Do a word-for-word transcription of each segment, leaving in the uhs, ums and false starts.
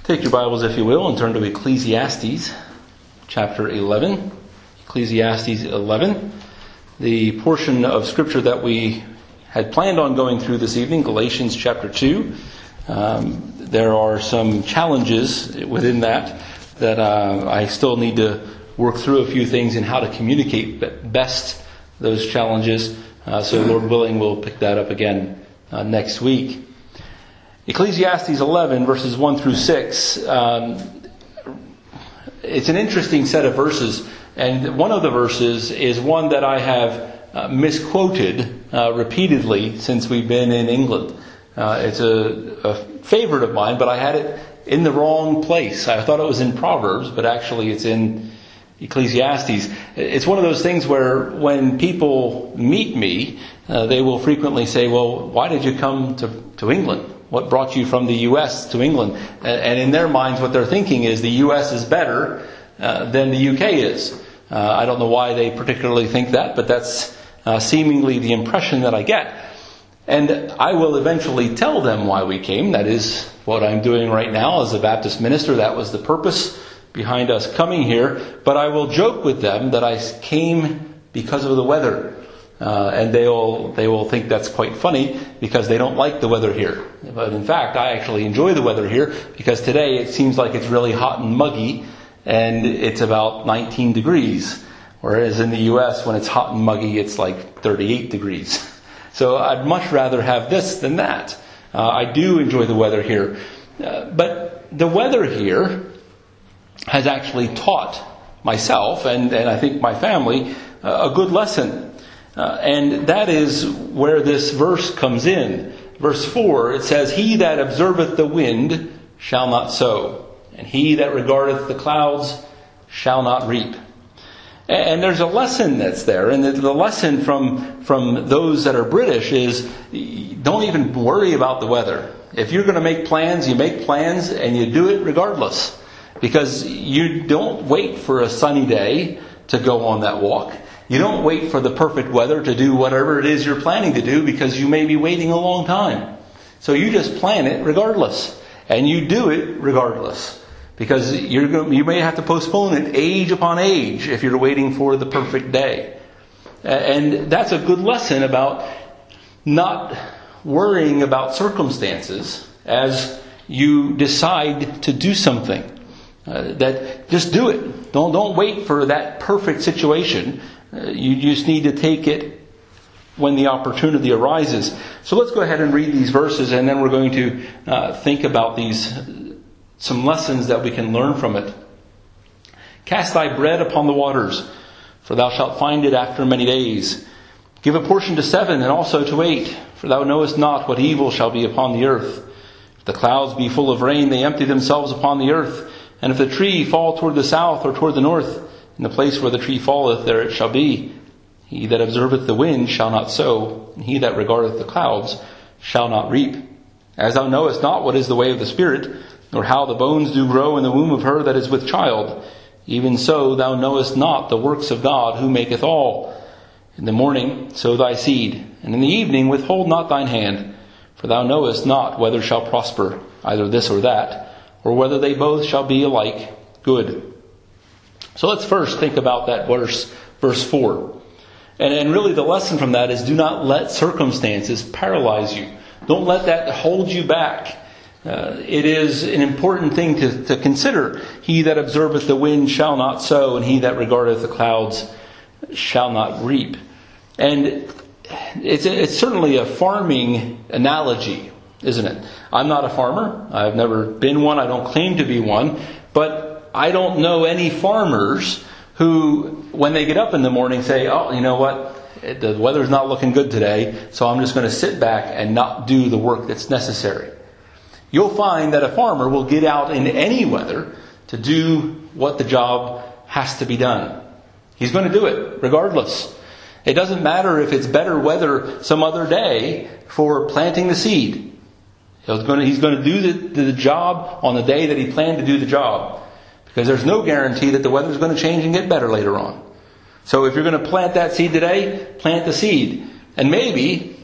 Take your Bibles, if you will, and turn to Ecclesiastes chapter eleven. Ecclesiastes eleven. The portion of Scripture that we had planned on going through this evening, Galatians chapter two. Um, there are some challenges within that that uh, I still need to work through a few things in how to communicate best those challenges. Uh, so Lord willing, we'll pick that up again uh, next week. Ecclesiastes eleven, verses one through six. Um, it's an interesting set of verses. And one of the verses is one that I have uh, misquoted uh, repeatedly since we've been in England. Uh, it's a, a favorite of mine, but I had it in the wrong place. I thought it was in Proverbs, but actually it's in Ecclesiastes. It's one of those things where when people meet me, uh, they will frequently say, well, why did you come to, to England? What brought you from the U S to England? And in their minds, what they're thinking is the U S is better uh, than the U K is. Uh, I don't know why they particularly think that, but that's uh, seemingly the impression that I get. And I will eventually tell them why we came. That is what I'm doing right now as a Baptist minister. That was the purpose behind us coming here. But I will joke with them that I came because of the weather. Uh, and they will they will think that's quite funny because they don't like the weather here. But in fact, I actually enjoy the weather here because today it seems like it's really hot and muggy and it's about nineteen degrees. Whereas in the U S, when it's hot and muggy, it's like thirty-eight degrees. So I'd much rather have this than that. Uh, I do enjoy the weather here. Uh, but the weather here has actually taught myself and, and I think my family uh, a good lesson. Uh, and that is where this verse comes in. Verse four, it says, "He that observeth the wind shall not sow, and he that regardeth the clouds shall not reap." And there's a lesson that's there. And the lesson from, from those that are British is, don't even worry about the weather. If you're going to make plans, you make plans and you do it regardless. Because you don't wait for a sunny day to go on that walk. You don't wait for the perfect weather to do whatever it is you're planning to do because you may be waiting a long time. So you just plan it regardless. And you do it regardless. Because you're going, you may have to postpone it age upon age if you're waiting for the perfect day. And that's a good lesson about not worrying about circumstances as you decide to do something. Uh, that just do it. Don't don't wait for that perfect situation. Uh, you just need to take it when the opportunity arises. So let's go ahead and read these verses, and then we're going to uh, think about these, some lessons that we can learn from it. "Cast thy bread upon the waters, for thou shalt find it after many days. Give a portion to seven, and also to eight, for thou knowest not what evil shall be upon the earth. If the clouds be full of rain, they empty themselves upon the earth. And if the tree fall toward the south or toward the north, in the place where the tree falleth, there it shall be. He that observeth the wind shall not sow, and he that regardeth the clouds shall not reap. As thou knowest not what is the way of the Spirit, nor how the bones do grow in the womb of her that is with child, even so thou knowest not the works of God, who maketh all. In the morning sow thy seed, and in the evening withhold not thine hand, for thou knowest not whether shall prosper, either this or that, or whether they both shall be alike good." So let's first think about that verse, verse four. And, and really the lesson from that is, do not let circumstances paralyze you. Don't let that hold you back. Uh, it is an important thing to, to consider. "He that observeth the wind shall not sow, and he that regardeth the clouds shall not reap." And it's, it's certainly a farming analogy, isn't it? I'm not a farmer. I've never been one. I don't claim to be one. But I don't know any farmers who, when they get up in the morning, say, "Oh, you know what? The weather's not looking good today, so I'm just going to sit back and not do the work that's necessary." You'll find that a farmer will get out in any weather to do what the job has to be done. He's going to do it regardless. It doesn't matter if it's better weather some other day for planting the seed. He's going to, he's going to do the, the job on the day that he planned to do the job. Because there's no guarantee that the weather's going to change and get better later on. So if you're going to plant that seed today, plant the seed. And maybe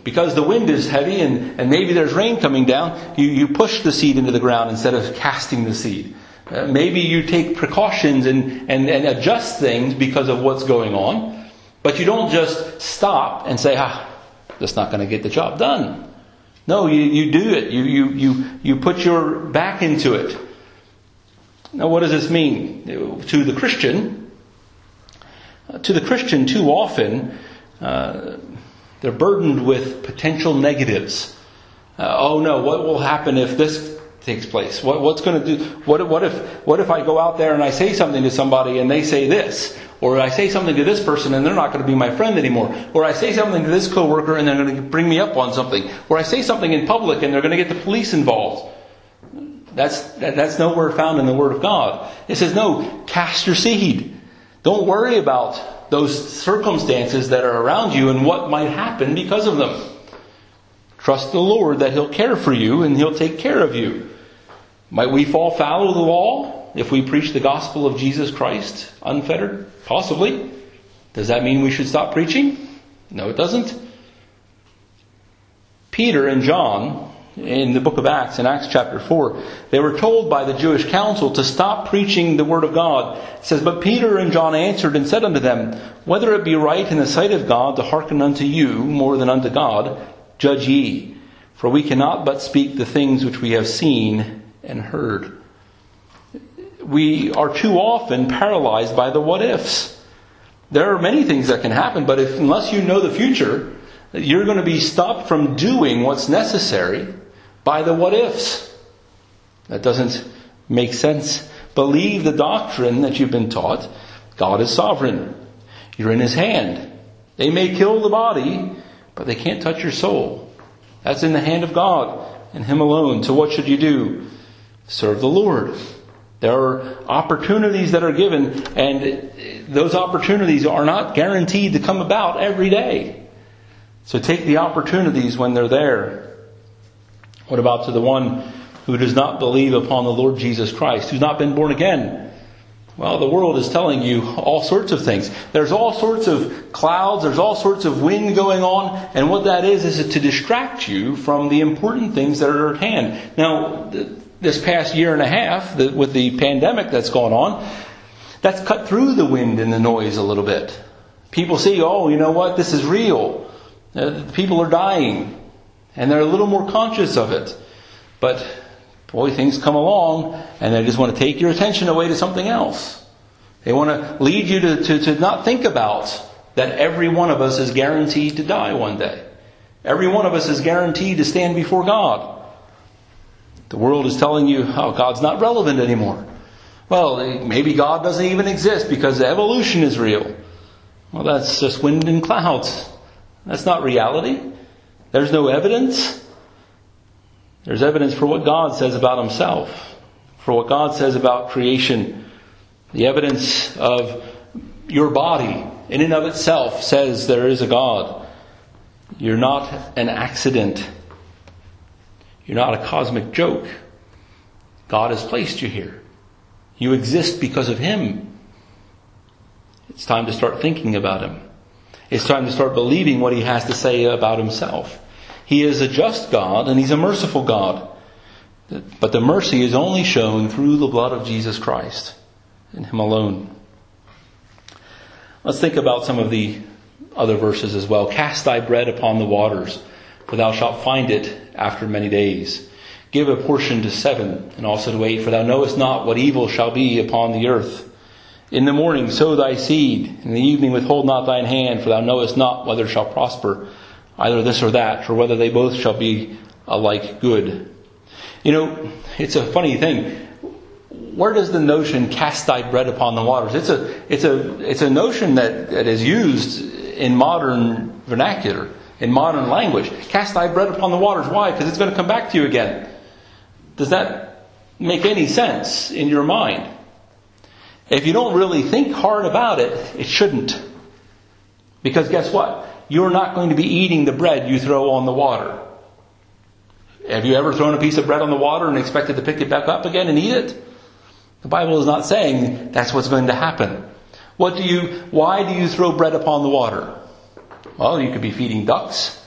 because the wind is heavy and, and maybe there's rain coming down, you, you push the seed into the ground instead of casting the seed. Uh, maybe you take precautions and, and, and adjust things because of what's going on. But you don't just stop and say, ah, that's not going to get the job done. No, you, you do it. You, you, you, you put your back into it. Now, what does this mean to the Christian? To the Christian, too often, uh, they're burdened with potential negatives. Uh, oh no, what will happen if this takes place? What, what's going to do? What, what if what if I go out there and I say something to somebody and they say this? Or I say something to this person and they're not going to be my friend anymore. Or I say something to this coworker and they're going to bring me up on something. Or I say something in public and they're going to get the police involved. That's that, that's nowhere found in the Word of God. It says, no, cast your seed. Don't worry about those circumstances that are around you and what might happen because of them. Trust the Lord that He'll care for you and He'll take care of you. Might we fall foul of the law if we preach the gospel of Jesus Christ unfettered? Possibly. Does that mean we should stop preaching? No, it doesn't. Peter and John, in the book of Acts, in Acts chapter four, they were told by the Jewish council to stop preaching the word of God. It says, but Peter and John answered and said unto them, whether it be right in the sight of God to hearken unto you more than unto God, judge ye. For we cannot but speak the things which we have seen and heard. We are too often paralyzed by the what ifs. There are many things that can happen, but if unless you know the future, you're going to be stopped from doing what's necessary by the what ifs. That doesn't make sense. Believe the doctrine that you've been taught. God is sovereign. You're in His hand. They may kill the body, but they can't touch your soul. That's in the hand of God and Him alone. So what should you do? Serve the Lord. There are opportunities that are given, and those opportunities are not guaranteed to come about every day. So take the opportunities when they're there. What about to the one who does not believe upon the Lord Jesus Christ, who's not been born again? Well, the world is telling you all sorts of things. There's all sorts of clouds, there's all sorts of wind going on, and what that is is to distract you from the important things that are at hand. Now, this past year and a half, with the pandemic that's gone on, that's cut through the wind and the noise a little bit. People see, oh, you know what, this is real. Uh, people are dying, and they're a little more conscious of it. But boy, things come along and they just want to take your attention away to something else. They want to lead you to, to, to not think about that every one of us is guaranteed to die one day. Every one of us is guaranteed to stand before God. The world is telling you, oh, God's not relevant anymore. Well, maybe God doesn't even exist because evolution is real. Well, that's just wind and clouds. That's not reality. There's no evidence. There's evidence for what God says about Himself, for what God says about creation. The evidence of your body in and of itself says there is a God. You're not an accident. You're not a cosmic joke. God has placed you here. You exist because of Him. It's time to start thinking about Him. It's time to start believing what He has to say about Himself. He is a just God and He's a merciful God. But the mercy is only shown through the blood of Jesus Christ and Him alone. Let's think about some of the other verses as well. Cast thy bread upon the waters, for thou shalt find it after many days. Give a portion to seven and also to eight, for thou knowest not what evil shall be upon the earth. In the morning sow thy seed, in the evening withhold not thine hand, for thou knowest not whether it shall prosper, either this or that, or whether they both shall be alike good. You know, it's a funny thing. Where does the notion cast thy bread upon the waters? It's a it's a it's a notion that, that is used in modern vernacular, in modern language. Cast thy bread upon the waters. Why? Because it's going to come back to you again. Does that make any sense in your mind? If you don't really think hard about it, it shouldn't. Because guess what? You're not going to be eating the bread you throw on the water. Have you ever thrown a piece of bread on the water and expected to pick it back up again and eat it? The Bible is not saying that's what's going to happen. What do you, why do you throw bread upon the water? Well, you could be feeding ducks.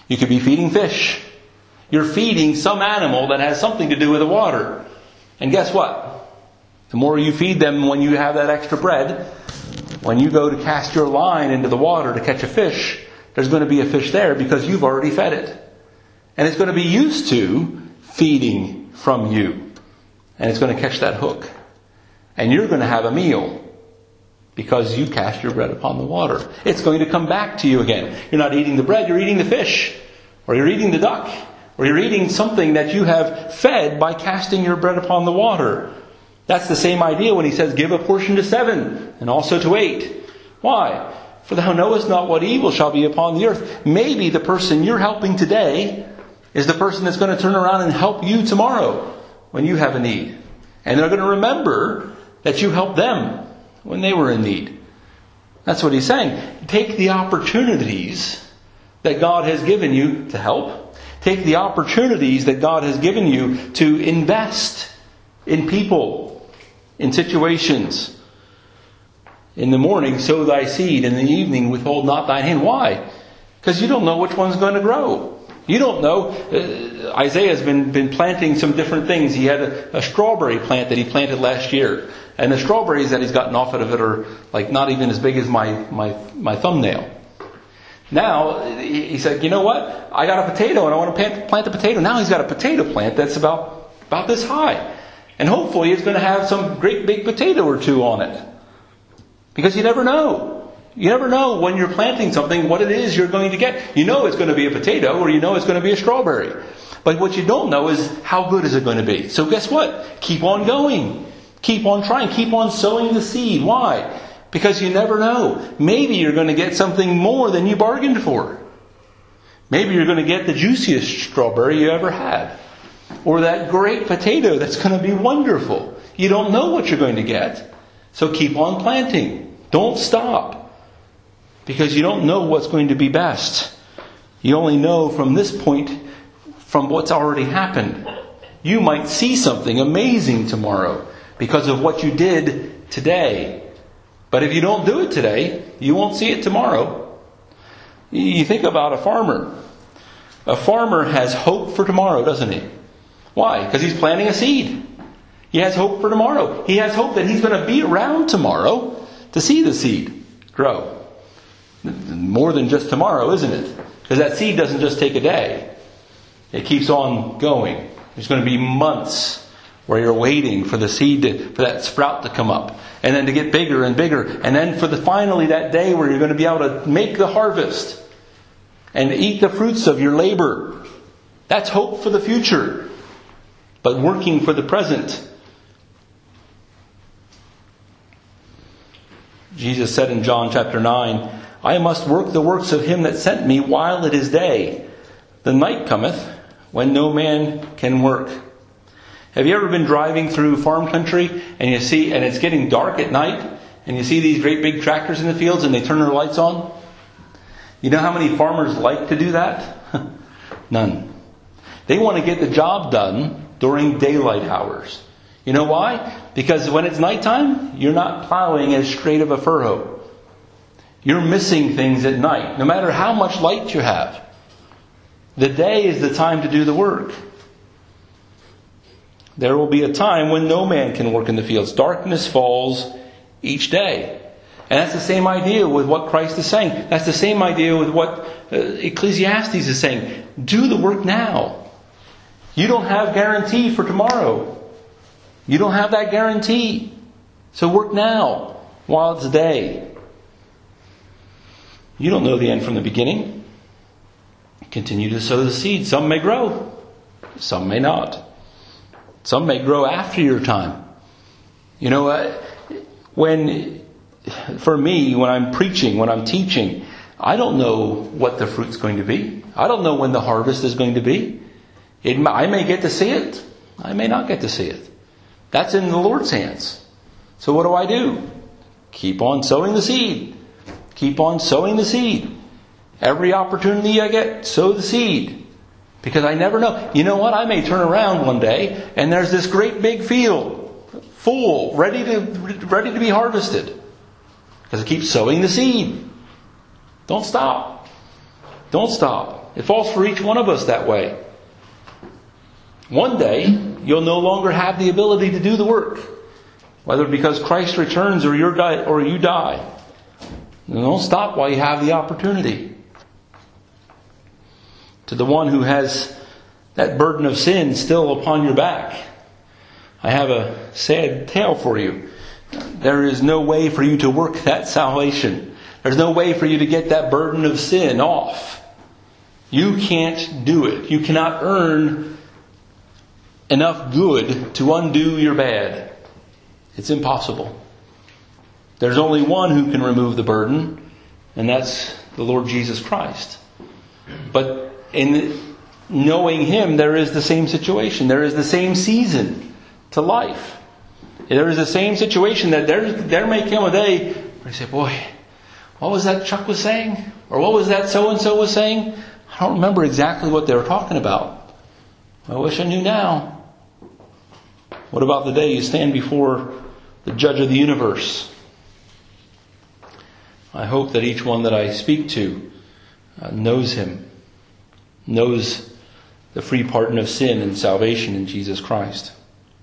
You could be feeding fish. You're feeding some animal that has something to do with the water. And guess what? The more you feed them when you have that extra bread, when you go to cast your line into the water to catch a fish, there's going to be a fish there because you've already fed it. And it's going to be used to feeding from you. And it's going to catch that hook. And you're going to have a meal because you cast your bread upon the water. It's going to come back to you again. You're not eating the bread, you're eating the fish. Or you're eating the duck. Or you're eating something that you have fed by casting your bread upon the water. That's the same idea when he says, give a portion to seven and also to eight. Why? For thou knowest not what evil shall be upon the earth. Maybe the person you're helping today is the person that's going to turn around and help you tomorrow when you have a need. And they're going to remember that you helped them when they were in need. That's what he's saying. Take the opportunities that God has given you to help. Take the opportunities that God has given you to invest in people, in situations. In the morning, sow thy seed. In the evening, withhold not thine hand. Why? Because you don't know which one's going to grow. You don't know. Uh, Isaiah's been, been planting some different things. He had a, a strawberry plant that he planted last year. And the strawberries that he's gotten off of it are like not even as big as my, my, my thumbnail. Now, he said, you know what? I got a potato and I want to plant, plant a potato. Now he's got a potato plant that's about, about this high. And hopefully it's going to have some great big potato or two on it. Because you never know. You never know when you're planting something what it is you're going to get. You know it's going to be a potato or you know it's going to be a strawberry. But what you don't know is how good is it going to be. So guess what? Keep on going. Keep on trying. Keep on sowing the seed. Why? Because you never know. Maybe you're going to get something more than you bargained for. Maybe you're going to get the juiciest strawberry you ever had. Or that great potato that's going to be wonderful. You don't know what you're going to get. So keep on planting. Don't stop. Because you don't know what's going to be best. You only know from this point, from what's already happened. You might see something amazing tomorrow because of what you did today. But if you don't do it today, you won't see it tomorrow. You think about a farmer. A farmer has hope for tomorrow, doesn't he? Why? Because he's planting a seed. He has hope for tomorrow. He has hope that he's going to be around tomorrow to see the seed grow. More than just tomorrow, isn't it? Because that seed doesn't just take a day. It keeps on going. There's going to be months where you're waiting for the seed, to, for that sprout to come up. And then to get bigger and bigger. And then for the finally that day where you're going to be able to make the harvest. And eat the fruits of your labor. That's hope for the future. But working for the present. Jesus said in John chapter nine, I must work the works of him that sent me while it is day. The night cometh when no man can work. Have you ever been driving through farm country and you see, and it's getting dark at night, and you see these great big tractors in the fields and they turn their lights on? You know how many farmers like to do that? None. They want to get the job done during daylight hours. You know why? Because when it's nighttime, you're not plowing as straight of a furrow. You're missing things at night, no matter how much light you have. The day is the time to do the work. There will be a time when no man can work in the fields. Darkness falls each day. And that's the same idea with what Christ is saying. That's the same idea with what uh, Ecclesiastes is saying. Do the work now. You don't have guarantee for tomorrow. You don't have that guarantee. So work now while it's day. You don't know the end from the beginning. Continue to sow the seed. Some may grow. Some may not. Some may grow after your time. You know, uh, when, for me, when I'm preaching, when I'm teaching, I don't know what the fruit's going to be. I don't know when the harvest is going to be. It, I may get to see it. I may not get to see it. That's in the Lord's hands. So what do I do? Keep on sowing the seed. Keep on sowing the seed. Every opportunity I get, sow the seed. Because I never know. You know what? I may turn around one day and there's this great big field full, ready to ready to be harvested. Because I keep sowing the seed. Don't stop. Don't stop. It falls for each one of us that way. One day, you'll no longer have the ability to do the work, whether because Christ returns or, you're die, or you die. Don't stop while you have the opportunity. To the one who has that burden of sin still upon your back, I have a sad tale for you. There is no way for you to work that salvation. There's no way for you to get that burden of sin off. You can't do it. You cannot earn enough good to undo your bad. It's impossible. There's only one who can remove the burden, and that's the Lord Jesus Christ. But in knowing Him, there is the same situation. There is the same season to life. There is the same situation that there, there may come a day where you say, boy, what was that Chuck was saying? Or what was that so-and-so was saying? I don't remember exactly what they were talking about. I wish I knew now. What about the day you stand before the Judge of the universe? I hope that each one that I speak to uh, knows Him, knows the free pardon of sin and salvation in Jesus Christ.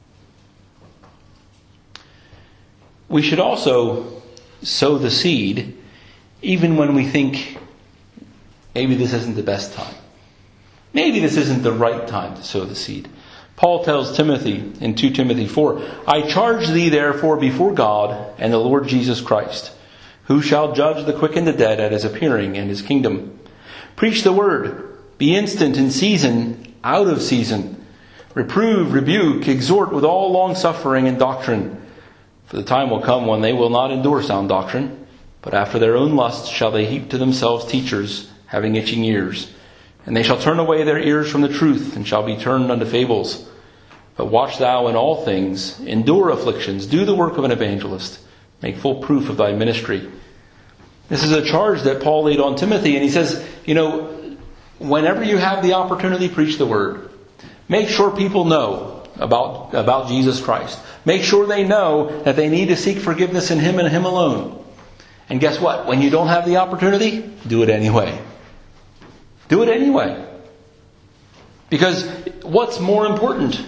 We should also sow the seed even when we think maybe this isn't the best time. Maybe this isn't the right time to sow the seed. Paul tells Timothy in Second Timothy four, I charge thee therefore before God and the Lord Jesus Christ, who shall judge the quick and the dead at His appearing in His kingdom. Preach the word, be instant in season, out of season. Reprove, rebuke, exhort with all longsuffering and doctrine. For the time will come when they will not endure sound doctrine, but after their own lusts shall they heap to themselves teachers, having itching ears. And they shall turn away their ears from the truth, and shall be turned unto fables. But watch thou in all things, endure afflictions, do the work of an evangelist, make full proof of thy ministry. This is a charge that Paul laid on Timothy, and he says, you know, whenever you have the opportunity, preach the word. Make sure people know about, about Jesus Christ. Make sure they know that they need to seek forgiveness in Him and Him alone. And guess what? When you don't have the opportunity, do it anyway. Do it anyway. Because what's more important?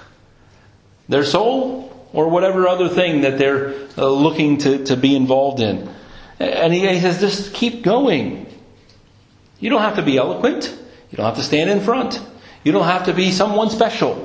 Their soul or whatever other thing that they're uh, looking to, to be involved in. And he, he says, just keep going. You don't have to be eloquent. You don't have to stand in front. You don't have to be someone special.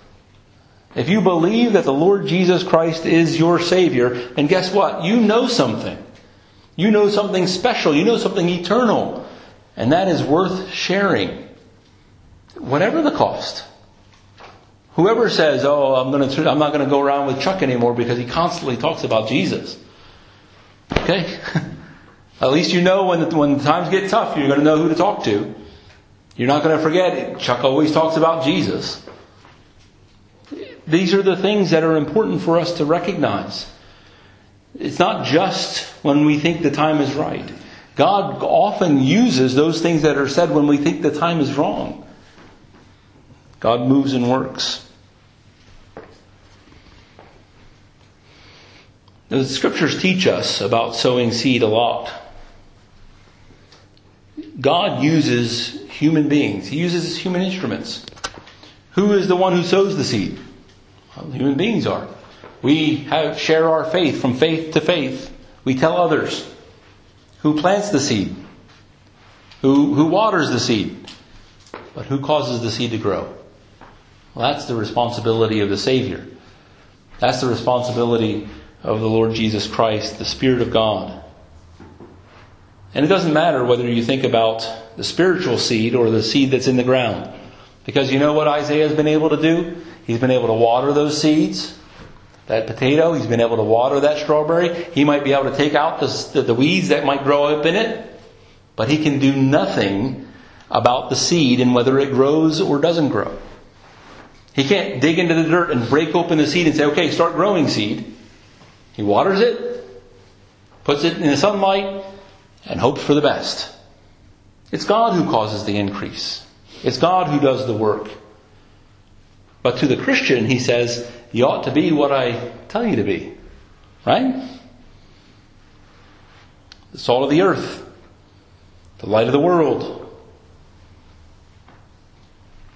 If you believe that the Lord Jesus Christ is your Savior, then guess what? You know something. You know something special. You know something eternal. And that is worth sharing. Whatever the cost. Whoever says, oh, I'm going to, I'm not going to go around with Chuck anymore because he constantly talks about Jesus. Okay? At least you know when the, when the times get tough, you're going to know who to talk to. You're not going to forget, Chuck always talks about Jesus. These are the things that are important for us to recognize. It's not just when we think the time is right. God often uses those things that are said when we think the time is wrong. God moves and works. The Scriptures teach us about sowing seed a lot. God uses human beings. He uses human instruments. Who is the one who sows the seed? Well, human beings are. We have share our faith from faith to faith. We tell others. Who plants the seed? Who, who waters the seed? But who causes the seed to grow? Well, that's the responsibility of the Savior. That's the responsibility of the Lord Jesus Christ, the Spirit of God. And it doesn't matter whether you think about the spiritual seed or the seed that's in the ground. Because you know what Isaiah has been able to do? He's been able to water those seeds. That potato, he's been able to water that strawberry. He might be able to take out the, the weeds that might grow up in it. But he can do nothing about the seed and whether it grows or doesn't grow. He can't dig into the dirt and break open the seed and say, okay, start growing seed. He waters it, puts it in the sunlight, and hopes for the best. It's God who causes the increase. It's God who does the work. But to the Christian, he says, you ought to be what I tell you to be. Right? The salt of the earth. The light of the world.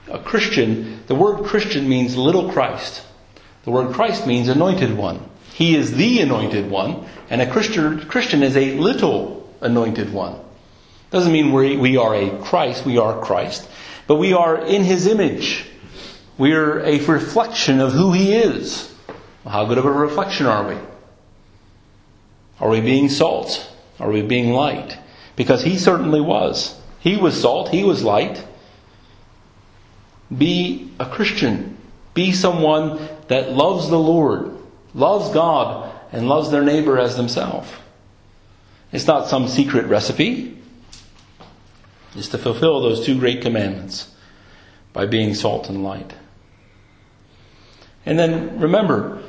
a Christian, the word Christian means little Christ. The word Christ means anointed one. He is the anointed one, and a Christian, Christian is a little anointed one. Doesn't mean we we are a Christ, we are Christ, but we are in His image. We are a reflection of who He is. Well, how good of a reflection are we? Are we being salt? Are we being light? Because He certainly was. He was salt, He was light. Be a Christian. Be someone that loves the Lord, loves God, and loves their neighbor as themselves. It's not some secret recipe. It's to fulfill those two great commandments by being salt and light. And then remember,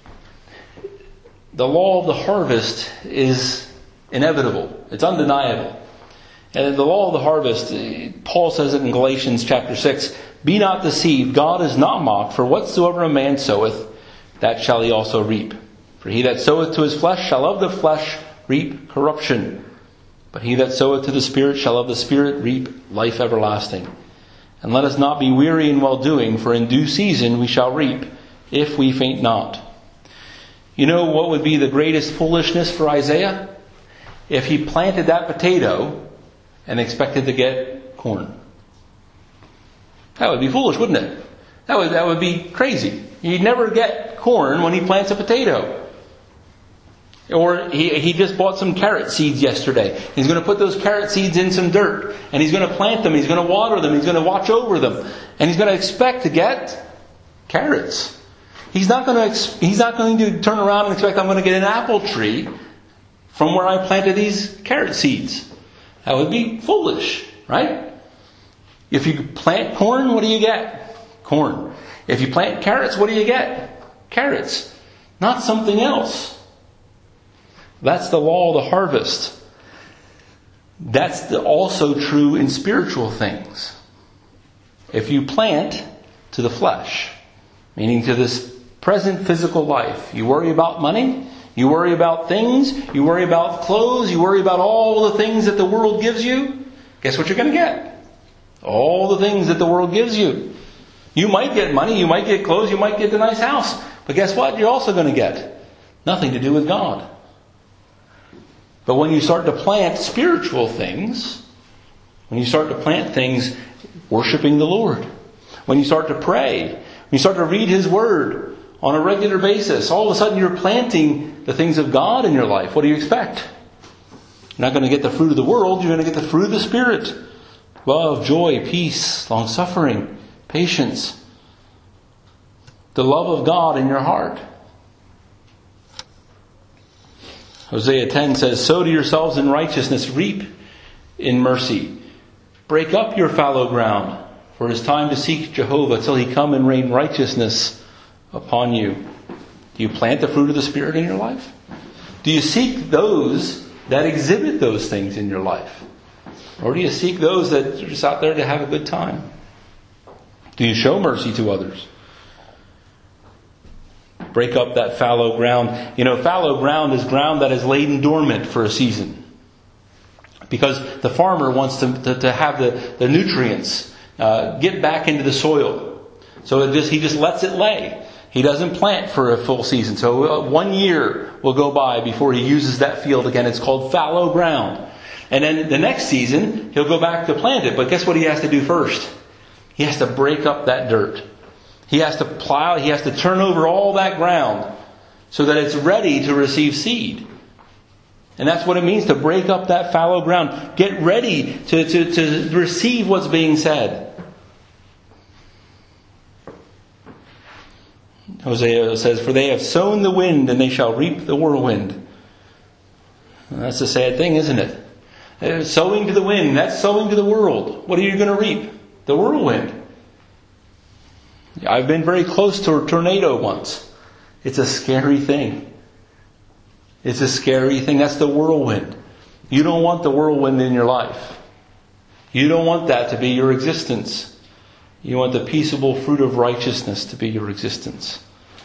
the law of the harvest is inevitable. It's undeniable. And the law of the harvest, Paul says it in Galatians chapter six, "Be not deceived, God is not mocked, for whatsoever a man soweth, that shall he also reap. For he that soweth to his flesh shall of the flesh reap corruption. But he that soweth to the Spirit shall of the Spirit reap life everlasting. And let us not be weary in well-doing, for in due season we shall reap, if we faint not." You know what would be the greatest foolishness for Isaiah? If he planted that potato and expected to get corn. That would be foolish, wouldn't it? That would, that would be crazy. You'd never get corn when he plants a potato. Or he, he just bought some carrot seeds yesterday. He's going to put those carrot seeds in some dirt. And he's going to plant them. He's going to water them. He's going to watch over them. And he's going to expect to get carrots. He's not going to, he's not going to turn around and expect I'm going to get an apple tree from where I planted these carrot seeds. That would be foolish, right? If you plant corn, what do you get? Corn. If you plant carrots, what do you get? Carrots. Not something else. That's the law of the harvest. That's the, also true in spiritual things. If you plant to the flesh, meaning to this present physical life, you worry about money, you worry about things, you worry about clothes, you worry about all the things that the world gives you, guess what you're going to get? All the things that the world gives you. You might get money, you might get clothes, you might get a nice house. But guess what? You're also going to get nothing to do with God. But when you start to plant spiritual things, when you start to plant things worshiping the Lord, when you start to pray, when you start to read His Word on a regular basis, all of a sudden you're planting the things of God in your life. What do you expect? You're not going to get the fruit of the world, you're going to get the fruit of the Spirit. Love, joy, peace, long-suffering, patience. The love of God in your heart. Hosea ten says, "Sow to yourselves in righteousness, reap in mercy. Break up your fallow ground, for it is time to seek Jehovah till He come and rain righteousness upon you." Do you plant the fruit of the Spirit in your life? Do you seek those that exhibit those things in your life? Or do you seek those that are just out there to have a good time? Do you show mercy to others? Break up that fallow ground. You know, fallow ground is ground that is laid dormant for a season. Because the farmer wants to, to, to have the, the nutrients uh, get back into the soil. So it just, he just lets it lay. He doesn't plant for a full season. So uh, one year will go by before he uses that field again. It's called fallow ground. And then the next season, he'll go back to plant it. But guess what he has to do first? He has to break up that dirt. He has to plow, he has to turn over all that ground so that it's ready to receive seed. And that's what it means to break up that fallow ground. Get ready to, to, to receive what's being said. Hosea says, "For they have sown the wind, and they shall reap the whirlwind." And that's a sad thing, isn't it? Uh, sowing to the wind, that's sowing to the world. What are you going to reap? The whirlwind. I've been very close to a tornado once. It's a scary thing. It's a scary thing. That's the whirlwind. You don't want the whirlwind in your life. You don't want that to be your existence. You want the peaceable fruit of righteousness to be your existence.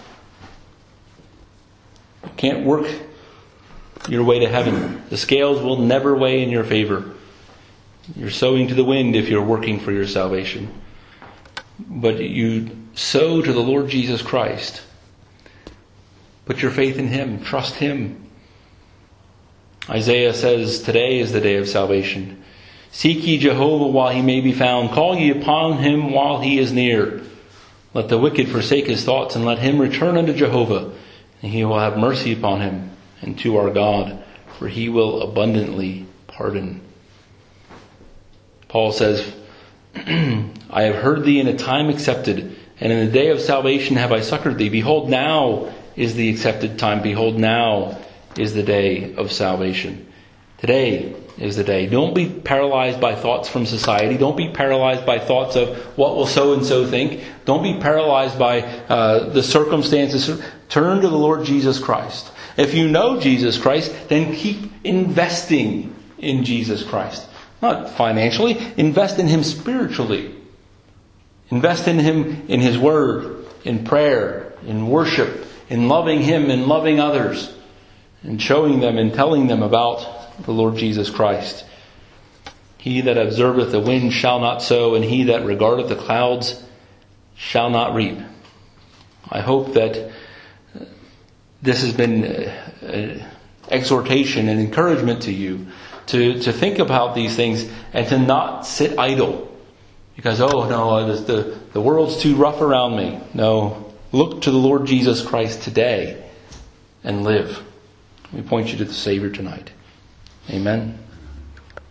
You can't work your way to heaven. The scales will never weigh in your favor. You're sowing to the wind if you're working for your salvation. but you sow to the Lord Jesus Christ. Put your faith in Him. Trust Him. Isaiah says, today is the day of salvation. Seek ye Jehovah while He may be found. Call ye upon Him while He is near. Let the wicked forsake his thoughts, and let him return unto Jehovah, and He will have mercy upon him, and to our God, for He will abundantly pardon. Paul says, I have heard thee in a time accepted, and in the day of salvation have I succored thee. Behold, now is the accepted time. Behold, now is the day of salvation. Today is the day. Don't be paralyzed by thoughts from society. Don't be paralyzed by thoughts of what will so and so think. Don't be paralyzed by uh, the circumstances. Turn to the Lord Jesus Christ. If you know Jesus Christ, then keep investing in Jesus Christ. Not financially. Invest in Him spiritually. Invest in Him in His Word, in prayer, in worship, in loving Him and loving others, and showing them and telling them about the Lord Jesus Christ. He that observeth the wind shall not sow, and he that regardeth the clouds shall not reap. I hope that this has been an exhortation and encouragement to you to, to think about these things and to not sit idle. Because, oh no, the, the world's too rough around me. No, look to the Lord Jesus Christ today and live. We point you to the Savior tonight. Amen.